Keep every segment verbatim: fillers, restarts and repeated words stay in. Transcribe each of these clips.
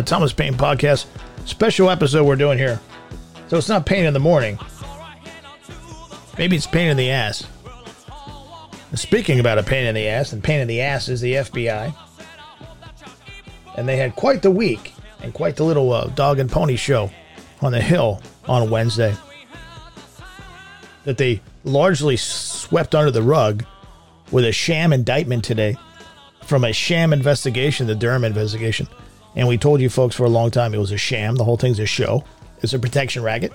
Thomas Paine Podcast. Special episode we're doing here. So it's not pain in the morning. Maybe it's pain in the ass. Speaking about a pain in the ass, and pain in the ass is the F B I. And they had quite the week and quite the little uh, dog and pony show on the Hill on Wednesday that they largely swept under the rug with a sham indictment today from a sham investigation, the Durham investigation. And we told you folks for a long time it was a sham. The whole thing's a show. It's a protection racket.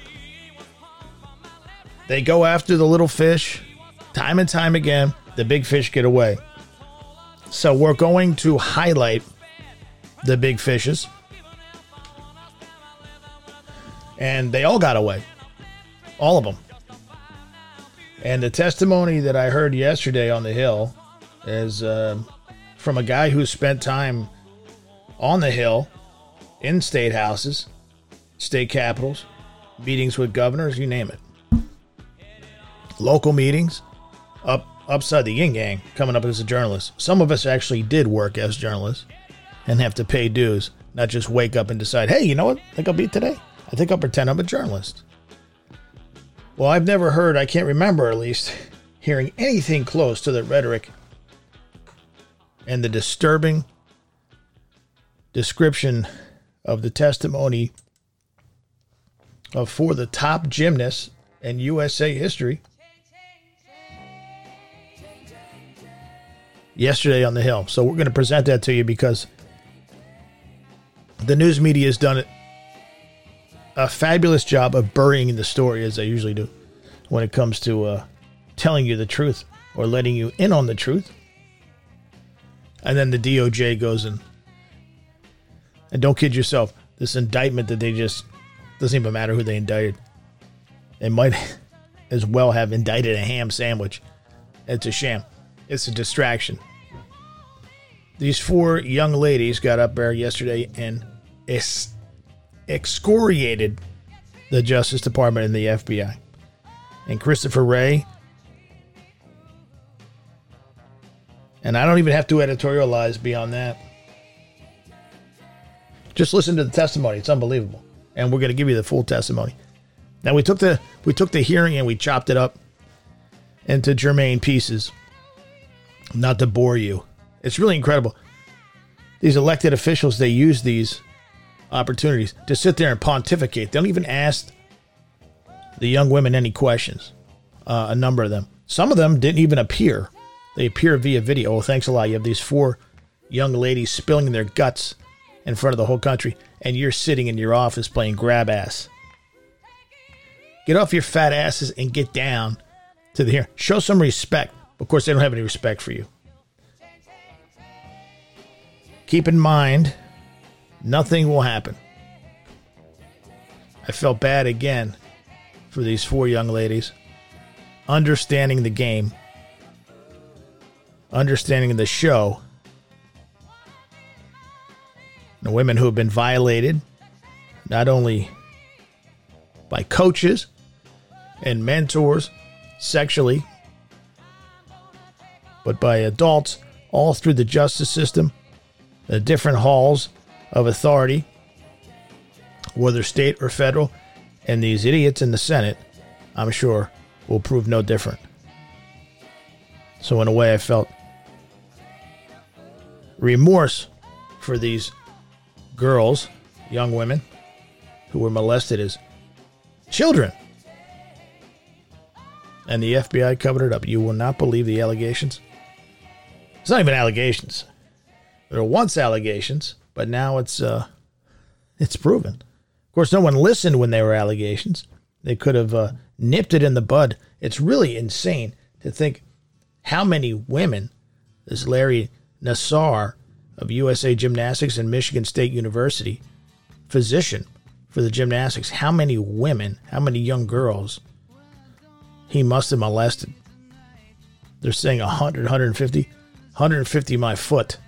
They go after the little fish time and time again. The big fish get away. So we're going to highlight the big fishes. And they all got away. All of them. And the testimony that I heard yesterday on the Hill is uh, from a guy who spent time on the Hill, in state houses, state capitals, meetings with governors, you name it. Local meetings, up upside the yin yang, coming up as a journalist. Some of us actually did work as journalists and have to pay dues, not just wake up and decide, hey, you know what I think I'll be today? I think I'll pretend I'm a journalist. Well, I've never heard, I can't remember at least, hearing anything close to the rhetoric and the disturbing description of the testimony of four of the top gymnasts in U S A history yesterday on the Hill. So we're going to present that to you because the news media has done it a fabulous job of burying the story, as they usually do, when it comes to uh, telling you the truth or letting you in on the truth. And then the D O J goes in. And don't kid yourself, this indictment that they just, doesn't even matter who they indicted. They might as well have indicted a ham sandwich. It's a sham. It's a distraction. These four young ladies got up there yesterday and es- excoriated the Justice Department and the F B I. And Christopher Wray, and I don't even have to editorialize beyond that. Just listen to the testimony. It's unbelievable. And we're going to give you the full testimony. Now, we took the we took the hearing and we chopped it up into germane pieces. Not to bore you. It's really incredible. These elected officials, they use these opportunities to sit there and pontificate. They don't even ask the young women any questions. Uh, a number of them. Some of them didn't even appear. They appear via video. Oh, thanks a lot. You have these four young ladies spilling their guts in front of the whole country, and you're sitting in your office playing grab ass. Get off your fat asses and get down to the hearing. Show some respect. Of course, they don't have any respect for you. Keep in mind, nothing will happen. I felt bad again for these four young ladies. Understanding the game. Understanding the show. The women who have been violated, not only by coaches and mentors sexually, but by adults all through the justice system, the different halls of authority, whether state or federal, and these idiots in the Senate, I'm sure, will prove no different. So in a way, I felt remorse for these girls, young women, who were molested as children. And the F B I covered it up. You will not believe the allegations. It's not even allegations. There were once allegations, but now it's uh, it's proven. Of course, no one listened when they were allegations. They could have uh, nipped it in the bud. It's really insane to think how many women this Larry Nassar of U S A Gymnastics and Michigan State University, physician for the gymnastics, how many women, how many young girls he must have molested. They're saying one hundred, one hundred fifty, one hundred fifty my foot.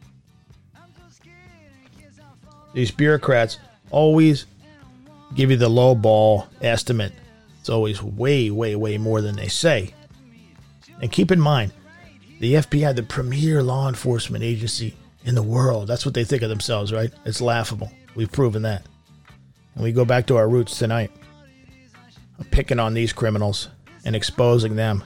These bureaucrats always give you the low ball estimate. It's always way, way, way more than they say. And keep in mind, the F B I, the premier law enforcement agency in the world. That's what they think of themselves, right? It's laughable. We've proven that. And we go back to our roots tonight. I'm picking on these criminals and exposing them.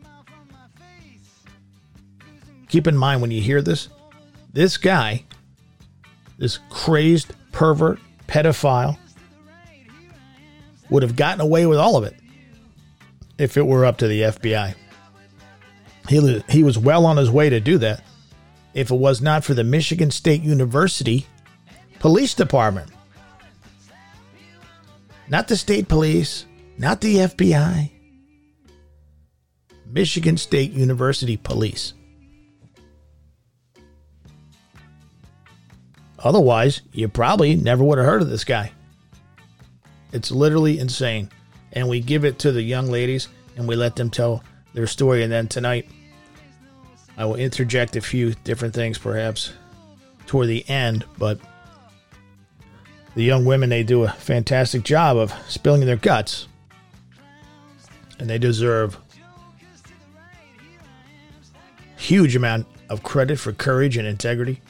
Keep in mind when you hear this, this guy, this crazed pervert, pedophile, would have gotten away with all of it if it were up to the F B I. He, he was well on his way to do that if it was not for the Michigan State University Police Department. Not the state police, not the F B I. Michigan State University Police. Otherwise, you probably never would have heard of this guy. It's literally insane. And we give it to the young ladies and we let them tell their story. And then tonight, I will interject a few different things perhaps toward the end. But the young women, they do a fantastic job of spilling their guts. And they deserve huge amount of credit for courage and integrity.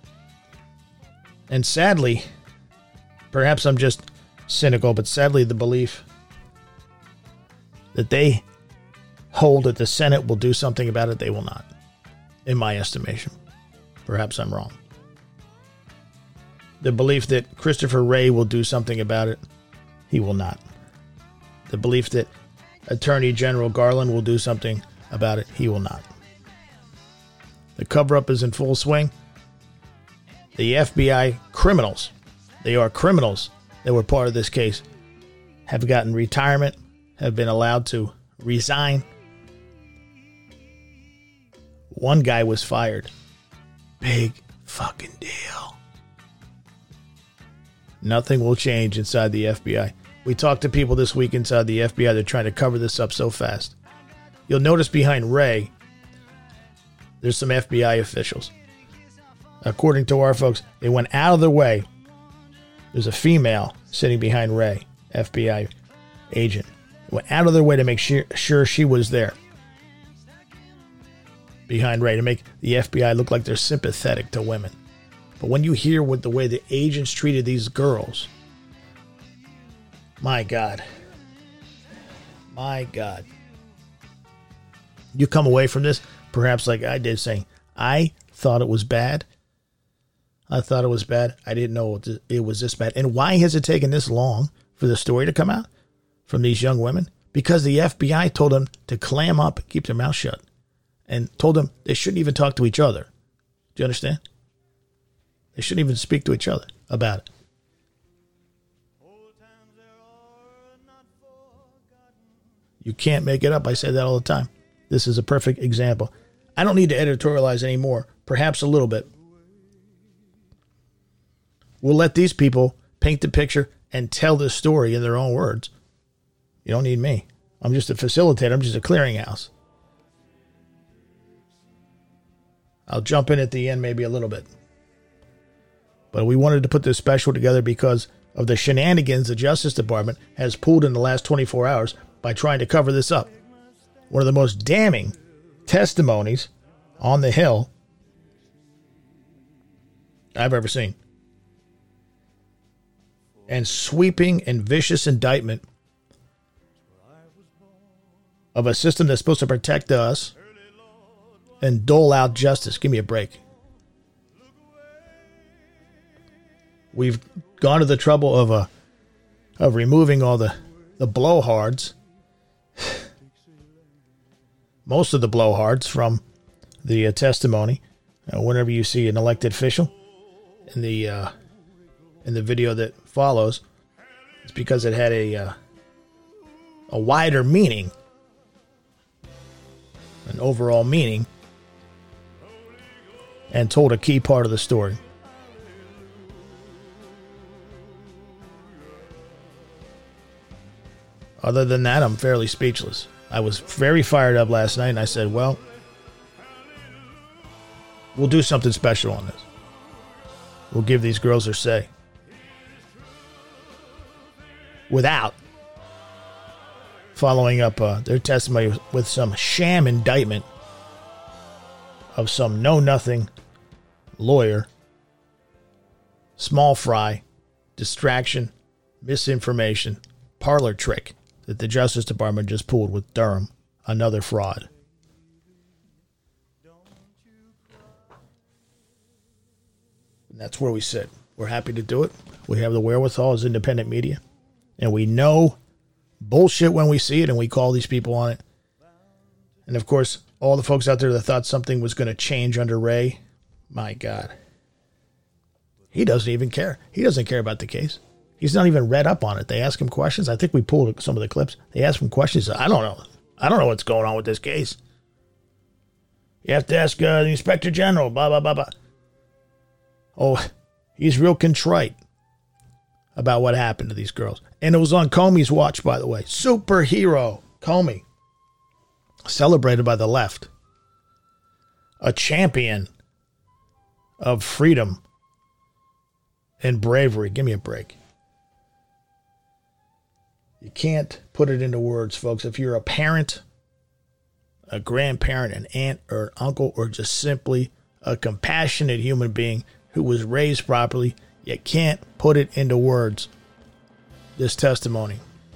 And sadly, perhaps I'm just cynical, but sadly the belief that they hold that the Senate will do something about it, they will not, in my estimation. Perhaps I'm wrong. The belief that Christopher Wray will do something about it, he will not. The belief that Attorney General Garland will do something about it, he will not. The cover-up is in full swing. The F B I criminals, they are criminals that were part of this case, have gotten retirement, have been allowed to resign. One guy was fired. Big fucking deal. Nothing will change inside the F B I. We talked to people this week inside the F B I. They're trying to cover this up so fast. You'll notice behind Ray, there's some F B I officials. According to our folks, they went out of their way. There's a female sitting behind Ray, F B I agent. They went out of their way to make sure, sure she was there. Behind Ray, to make the F B I look like they're sympathetic to women. But when you hear what the way the agents treated these girls, my God. My God. You come away from this, perhaps like I did, saying, I thought it was bad. I thought it was bad. I didn't know it was this bad. And why has it taken this long for the story to come out from these young women? Because the F B I told them to clam up, keep their mouth shut, and told them they shouldn't even talk to each other. Do you understand? They shouldn't even speak to each other about it. You can't make it up. I say that all the time. This is a perfect example. I don't need to editorialize anymore. Perhaps a little bit. We'll let these people paint the picture and tell the story in their own words. You don't need me. I'm just a facilitator. I'm just a clearinghouse. I'll jump in at the end maybe a little bit. But we wanted to put this special together because of the shenanigans the Justice Department has pulled in the last twenty-four hours by trying to cover this up. One of the most damning testimonies on the Hill I've ever seen. And sweeping and vicious indictment of a system that's supposed to protect us and dole out justice. Give me a break. We've gone to the trouble of uh, of removing all the, the blowhards, most of the blowhards from the uh, testimony. Uh, whenever you see an elected official in the uh, in the video that follows, it's because it had a uh, a wider meaning, an overall meaning, and told a key part of the story. Other than that, I'm fairly speechless. I was very fired up last night, and I said, well, we'll do something special on this. We'll give these girls their say. Without following up uh, their testimony with some sham indictment of some know-nothing, lawyer, small fry, distraction, misinformation, parlor trick that the Justice Department just pulled with Durham, another fraud. And that's where we sit. We're happy to do it. We have the wherewithal as independent media. And we know bullshit when we see it, and we call these people on it. And, of course, all the folks out there that thought something was going to change under Wray, my God. He doesn't even care. He doesn't care about the case. He's not even read up on it. They ask him questions. I think we pulled some of the clips. They ask him questions. I don't know. I don't know what's going on with this case. You have to ask uh, the Inspector General, blah, blah, blah, blah. Oh, he's real contrite about what happened to these girls. And it was on Comey's watch, by the way. Superhero Comey. Celebrated by the left. A champion of freedom and bravery. Give me a break. You can't put it into words, folks. If you're a parent, a grandparent, an aunt, or an uncle, or just simply a compassionate human being who was raised properly, you can't put it into words. This testimony.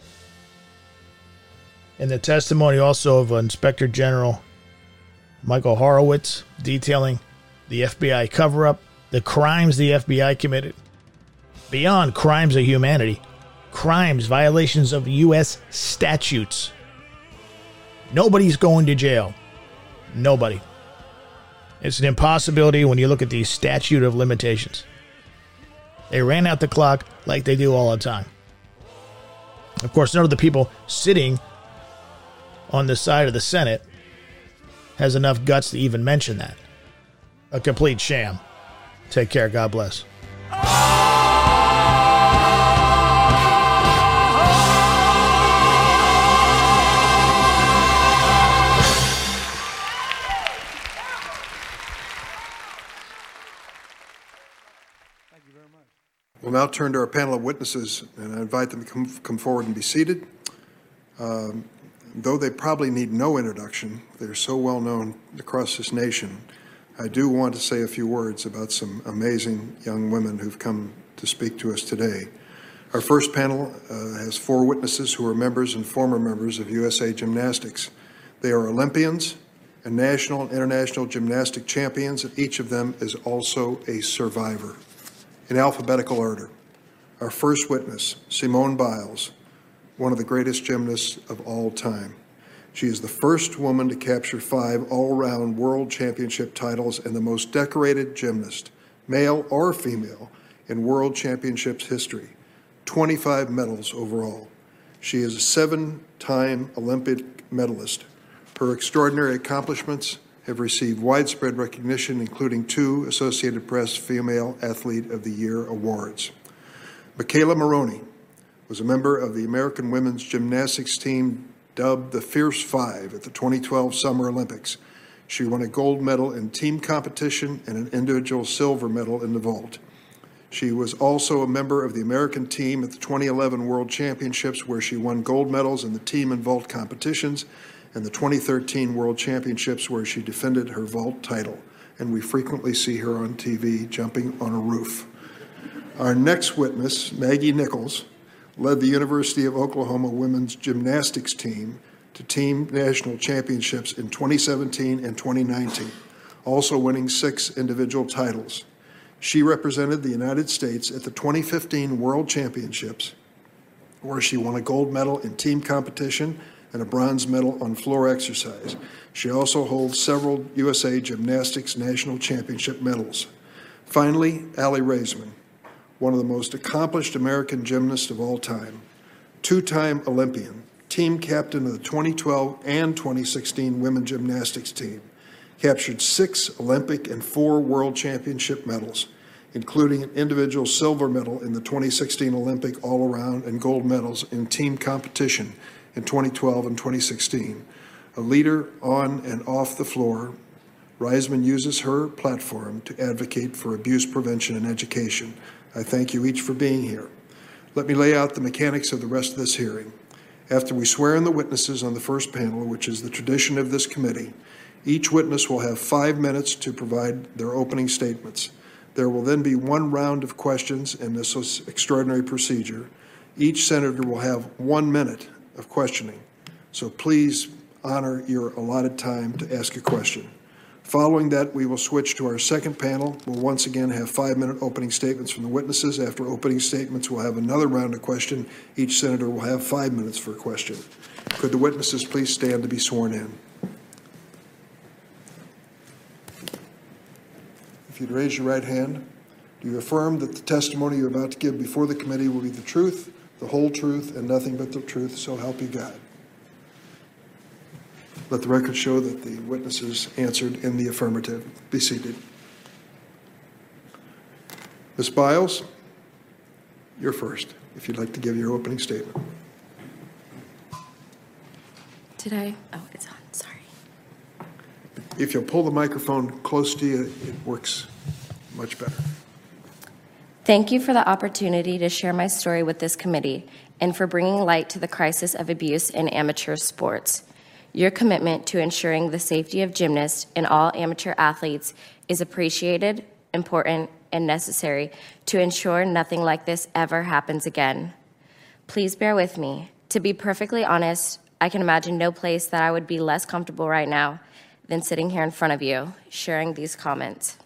And the testimony also of Inspector General Michael Horowitz detailing the F B I cover-up, the crimes the F B I committed, beyond crimes of humanity, crimes, violations of U S statutes. Nobody's going to jail. Nobody. It's an impossibility when you look at the statute of limitations. They ran out the clock like they do all the time. Of course, none of the people sitting on the side of the Senate has enough guts to even mention that. A complete sham. Take care. God bless. We'll now turn to our panel of witnesses, and I invite them to come, come forward and be seated. Um, though they probably need no introduction, they're so well known across this nation, I do want to say a few words about some amazing young women who've come to speak to us today. Our first panel uh, has four witnesses who are members and former members of U S A Gymnastics. They are Olympians and national and international gymnastic champions, and each of them is also a survivor. In alphabetical order, our first witness, Simone Biles, one of the greatest gymnasts of all time. She is the first woman to capture five all-round world championship titles and the most decorated gymnast, male or female, in world championships history, twenty-five medals overall. She is a seven-time Olympic medalist. Her extraordinary accomplishments have received widespread recognition, including two Associated Press Female Athlete of the Year awards. Michaela Maroney was a member of the American women's gymnastics team dubbed the Fierce Five at the twenty twelve Summer Olympics. She won a gold medal in team competition and an individual silver medal in the vault. She was also a member of the American team at the twenty eleven World Championships, where she won gold medals in the team and vault competitions, and the twenty thirteen World Championships, where she defended her vault title, and we frequently see her on T V jumping on a roof. Our next witness, Maggie Nichols, led the University of Oklahoma women's gymnastics team to team national championships in twenty seventeen and twenty nineteen, also winning six individual titles. She represented the United States at the twenty fifteen World Championships, where she won a gold medal in team competition and a bronze medal on floor exercise. She also holds several U S A Gymnastics National Championship medals. Finally, Aly Raisman, one of the most accomplished American gymnasts of all time, two-time Olympian, team captain of the twenty twelve and twenty sixteen women's gymnastics team, captured six Olympic and four World Championship medals, including an individual silver medal in the twenty sixteen Olympic all-around and gold medals in team competition in twenty twelve and twenty sixteen. A leader on and off the floor, Raisman uses her platform to advocate for abuse prevention and education. I thank you each for being here. Let me lay out the mechanics of the rest of this hearing. After we swear in the witnesses on the first panel, which is the tradition of this committee, Each witness will have five minutes to provide their opening statements. There will then be one round of questions in this extraordinary procedure. Each senator will have one minute of questioning, so please honor your allotted time to ask a question. Following that, we will switch to our second panel. We'll once again have five-minute opening statements from the witnesses. After opening statements, we'll have another round of question. Each senator will have five minutes for a question. Could the witnesses please stand to be sworn in? If you'd raise your right hand, do you affirm that the testimony you're about to give before the committee will be the truth, the whole truth, and nothing but the truth, so help you God? Let the record show that the witnesses answered in the affirmative. Be seated. Miz Biles, you're first, if you'd like to give your opening statement. Did I? Oh, it's on. Sorry. If you'll pull the microphone close to you, it works much better. Thank you for the opportunity to share my story with this committee and for bringing light to the crisis of abuse in amateur sports. Your commitment to ensuring the safety of gymnasts and all amateur athletes is appreciated, important, and necessary to ensure nothing like this ever happens again. Please bear with me. To be perfectly honest, I can imagine no place that I would be less comfortable right now than sitting here in front of you, sharing these comments.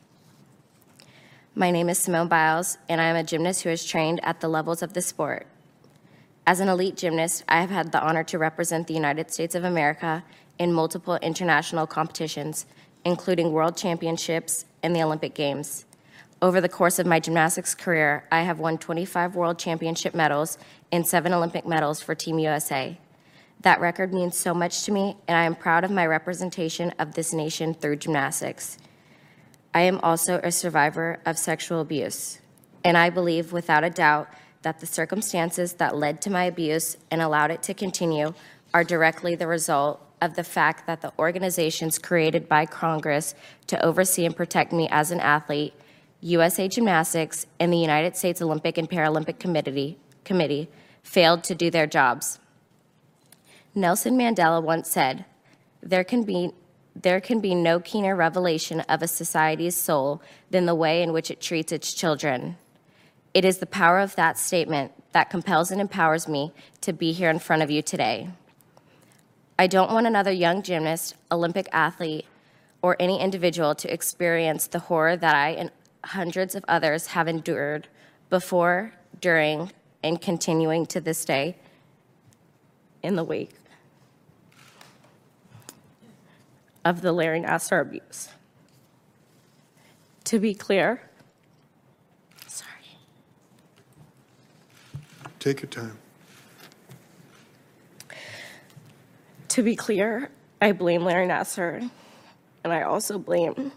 My name is Simone Biles, and I am a gymnast who has trained at the levels of the sport. As an elite gymnast, I have had the honor to represent the United States of America in multiple international competitions, including World Championships and the Olympic Games. Over the course of my gymnastics career, I have won twenty-five World Championship medals and seven Olympic medals for Team U S A. That record means so much to me, and I am proud of my representation of this nation through gymnastics. I am also a survivor of sexual abuse, and I believe without a doubt that the circumstances that led to my abuse and allowed it to continue are directly the result of the fact that the organizations created by Congress to oversee and protect me as an athlete, U S A Gymnastics, and the United States Olympic and Paralympic Committee, Committee failed to do their jobs. Nelson Mandela once said, there can be There can be no keener revelation of a society's soul than the way in which it treats its children. It is the power of that statement that compels and empowers me to be here in front of you today. I don't want another young gymnast, Olympic athlete, or any individual to experience the horror that I and hundreds of others have endured before, during, and continuing to this day in the wake of the Larry Nassar abuse. To be clear, sorry. Take your time. To be clear, I blame Larry Nassar, and I also blame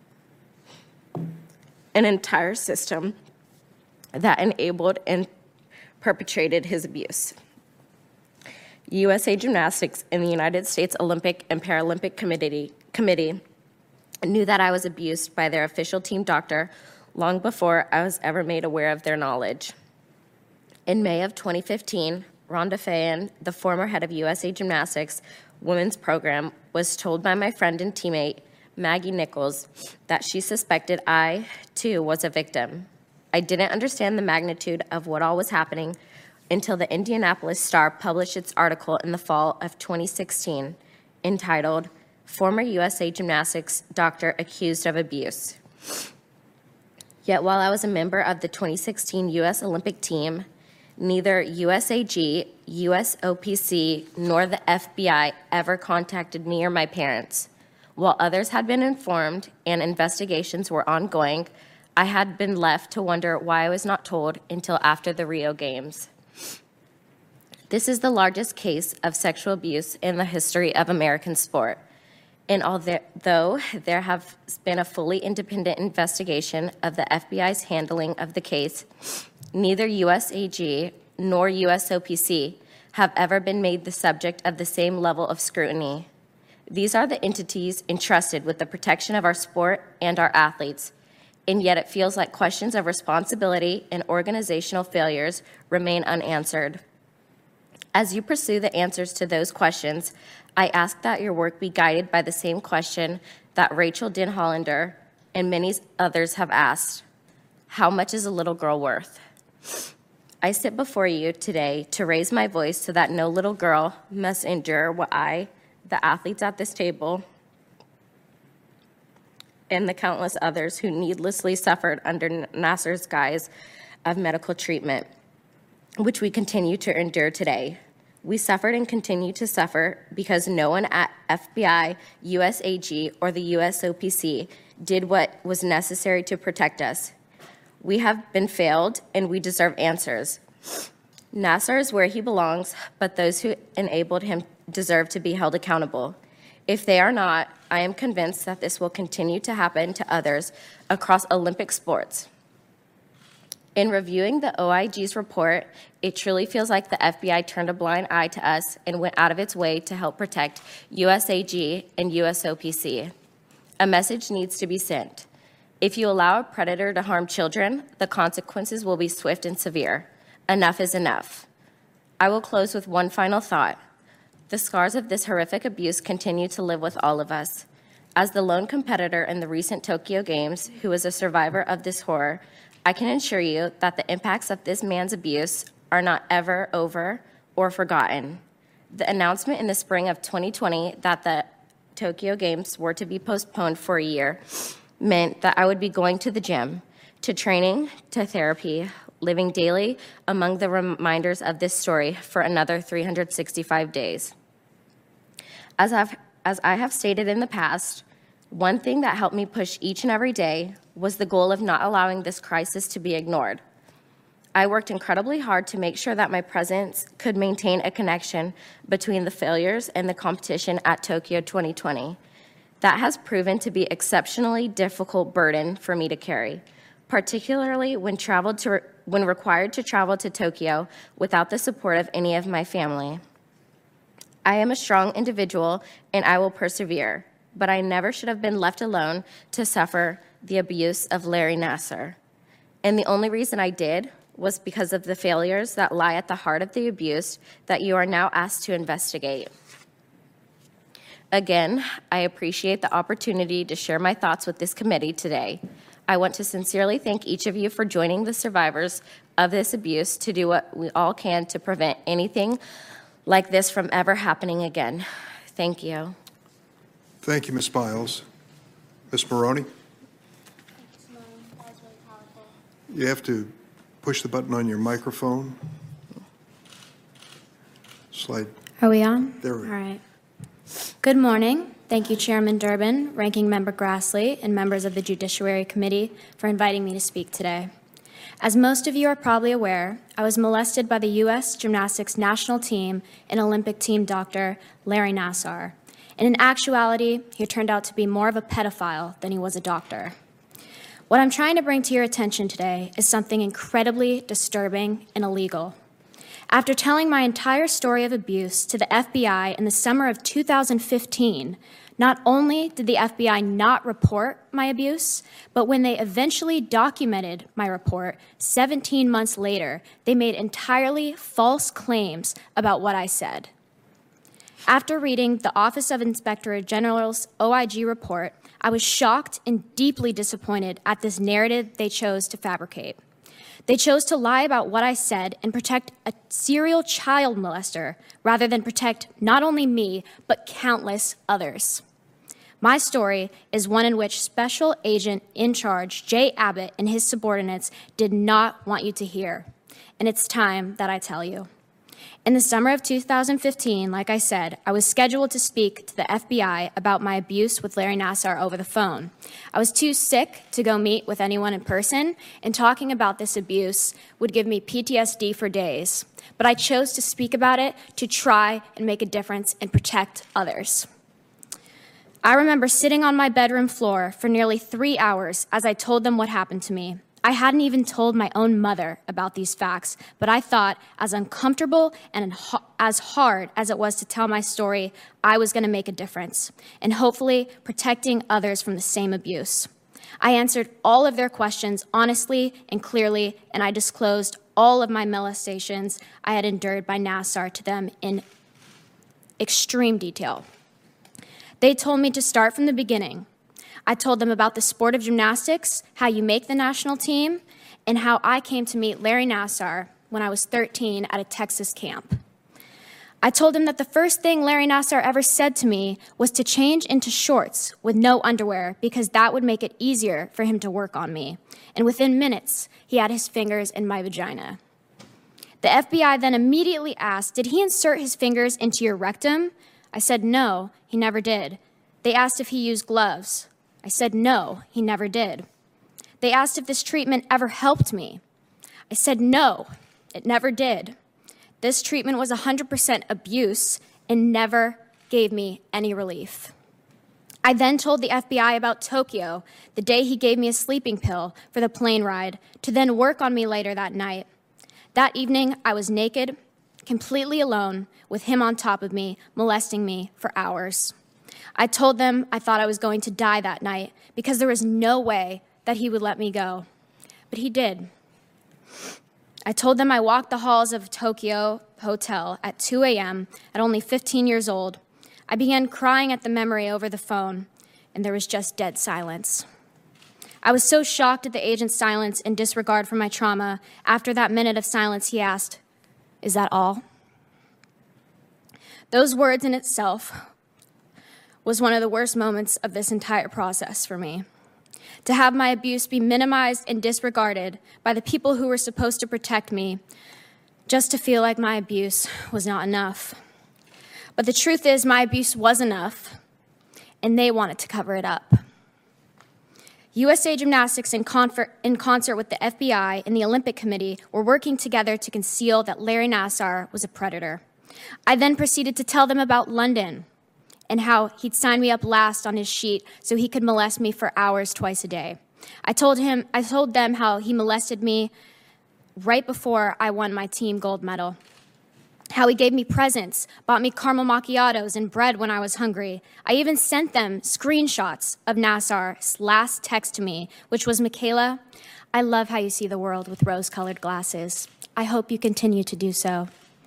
an entire system that enabled and perpetrated his abuse. U S A Gymnastics and the United States Olympic and Paralympic Committee, Committee knew that I was abused by their official team doctor long before I was ever made aware of their knowledge. In May of twenty fifteen, Rhonda Fayen, the former head of U S A Gymnastics women's program, was told by my friend and teammate, Maggie Nichols, that she suspected I, too, was a victim. I didn't understand the magnitude of what all was happening until the Indianapolis Star published its article in the fall of twenty sixteen, entitled, Former U S A Gymnastics Doctor Accused of Abuse. Yet while I was a member of the twenty sixteen U S Olympic team, neither U S A G, U S O P C, nor the F B I ever contacted me or my parents. While others had been informed and investigations were ongoing, I had been left to wonder why I was not told until after the Rio Games. This is the largest case of sexual abuse in the history of American sport. And although there have been a fully independent investigation of the F B I's handling of the case, neither U S A G nor U S O P C have ever been made the subject of the same level of scrutiny. These are the entities entrusted with the protection of our sport and our athletes, and yet it feels like questions of responsibility and organizational failures remain unanswered. As you pursue the answers to those questions, I ask that your work be guided by the same question that Rachel Denhollander and many others have asked: how much is a little girl worth? I sit before you today to raise my voice so that no little girl must endure what I, the athletes at this table, and the countless others who needlessly suffered under Nassar's guise of medical treatment, which we continue to endure today. We suffered and continue to suffer because no one at F B I, U S A G, or the U S O P C did what was necessary to protect us. We have been failed, and we deserve answers. Nassar is where he belongs, but those who enabled him deserve to be held accountable. If they are not, I am convinced that this will continue to happen to others across Olympic sports. In reviewing the O I G's report, it truly feels like the F B I turned a blind eye to us and went out of its way to help protect U S A G and U S O P C. A message needs to be sent. If you allow a predator to harm children, the consequences will be swift and severe. Enough is enough. I will close with one final thought. The scars of this horrific abuse continue to live with all of us. As the lone competitor in the recent Tokyo Games who was a survivor of this horror, I can assure you that the impacts of this man's abuse are not ever over or forgotten. The announcement in the spring of twenty twenty that the Tokyo Games were to be postponed for a year meant that I would be going to the gym, to training, to therapy, living daily among the reminders of this story for another three hundred sixty-five days. As I've, as I have stated in the past, one thing that helped me push each and every day was the goal of not allowing this crisis to be ignored. I worked incredibly hard to make sure that my presence could maintain a connection between the failures and the competition at Tokyo twenty twenty. That has proven to be exceptionally difficult burden for me to carry, particularly when traveled to, when required to travel to Tokyo without the support of any of my family. I am a strong individual and I will persevere, but I never should have been left alone to suffer the abuse of Larry Nassar. And the only reason I did was because of the failures that lie at the heart of the abuse that you are now asked to investigate. Again, I appreciate the opportunity to share my thoughts with this committee today. I want to sincerely thank each of you for joining the survivors of this abuse to do what we all can to prevent anything like this from ever happening again. Thank you. Thank you, Miz Biles. Miz Maroney? You have to push the button on your microphone. Slide. Are we on? There we All go. right. Good morning. Thank you, Chairman Durbin, Ranking Member Grassley, and members of the Judiciary Committee for inviting me to speak today. As most of you are probably aware, I was molested by the U S Gymnastics national team and Olympic team doctor, Larry Nassar. And in actuality, he turned out to be more of a pedophile than he was a doctor. What I'm trying to bring to your attention today is something incredibly disturbing and illegal. After telling my entire story of abuse to the F B I in the summer of two thousand fifteen, not only did the F B I not report my abuse, but when they eventually documented my report seventeen months later, they made entirely false claims about what I said. After reading the Office of Inspector General's O I G report, I was shocked and deeply disappointed at this narrative they chose to fabricate. They chose to lie about what I said and protect a serial child molester rather than protect not only me, but countless others. My story is one in which Special Agent in Charge Jay Abbott and his subordinates did not want you to hear, and it's time that I tell you. In the summer of two thousand fifteen, like I said, I was scheduled to speak to the F B I about my abuse with Larry Nassar over the phone. I was too sick to go meet with anyone in person, and talking about this abuse would give me P T S D for days. But I chose to speak about it to try and make a difference and protect others. I remember sitting on my bedroom floor for nearly three hours as I told them what happened to me. I hadn't even told my own mother about these facts, but I thought as uncomfortable and as hard as it was to tell my story, I was going to make a difference, and hopefully protecting others from the same abuse. I answered all of their questions honestly and clearly, and I disclosed all of my molestations I had endured by Nassar to them in extreme detail. They told me to start from the beginning. I told them about the sport of gymnastics, how you make the national team, and how I came to meet Larry Nassar when I was thirteen at a Texas camp. I told him that the first thing Larry Nassar ever said to me was to change into shorts with no underwear because that would make it easier for him to work on me. And within minutes, he had his fingers in my vagina. The F B I then immediately asked, did he insert his fingers into your rectum? I said, no, he never did. They asked if he used gloves. I said, no, he never did. They asked if this treatment ever helped me. I said, no, it never did. This treatment was one hundred percent abuse and never gave me any relief. I then told the F B I about Tokyo, the day he gave me a sleeping pill for the plane ride, to then work on me later that night. That evening, I was naked, completely alone, with him on top of me, molesting me for hours. I told them I thought I was going to die that night because there was no way that he would let me go. But he did. I told them I walked the halls of Tokyo Hotel at two a.m. at only fifteen years old. I began crying at the memory over the phone, and there was just dead silence. I was so shocked at the agent's silence and disregard for my trauma. After that minute of silence, he asked, "Is that all?" Those words in itself was one of the worst moments of this entire process for me. To have my abuse be minimized and disregarded by the people who were supposed to protect me, just to feel like my abuse was not enough. But the truth is, my abuse was enough, and they wanted to cover it up. U S A Gymnastics, in, confer- in concert with the F B I and the Olympic Committee, were working together to conceal that Larry Nassar was a predator. I then proceeded to tell them about London, and how he'd sign me up last on his sheet so he could molest me for hours twice a day. I told him, I told them how he molested me right before I won my team gold medal, how he gave me presents, bought me caramel macchiatos and bread when I was hungry. I even sent them screenshots of Nassar's last text to me, which was, "Michaela, I love how you see the world with rose-colored glasses. I hope you continue to do so."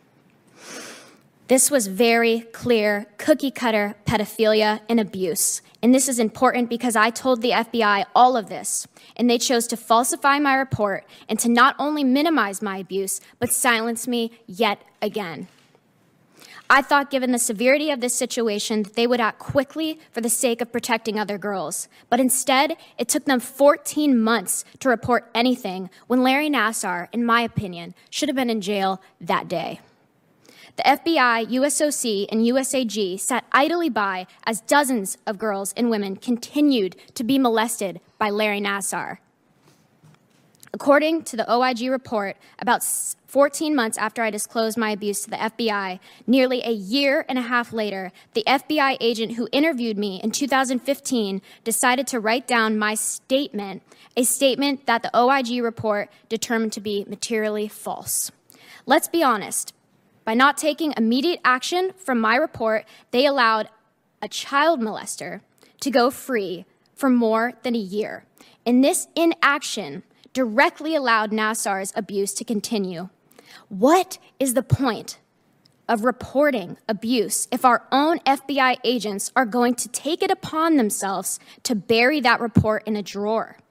This was very clear cookie-cutter pedophilia and abuse. And this is important because I told the F B I all of this, and they chose to falsify my report and to not only minimize my abuse, but silence me yet again. I thought, given the severity of this situation, that they would act quickly for the sake of protecting other girls. But instead, it took them fourteen months to report anything when Larry Nassar, in my opinion, should have been in jail that day. The F B I, U S O C, and U S A G sat idly by as dozens of girls and women continued to be molested by Larry Nassar. According to the O I G report, about fourteen months after I disclosed my abuse to the F B I, nearly a year and a half later, the F B I agent who interviewed me in two thousand fifteen decided to write down my statement, a statement that the O I G report determined to be materially false. Let's be honest. By not taking immediate action from my report, they allowed a child molester to go free for more than a year. And this inaction directly allowed Nassar's abuse to continue. What is the point of reporting abuse if our own F B I agents are going to take it upon themselves to bury that report in a drawer?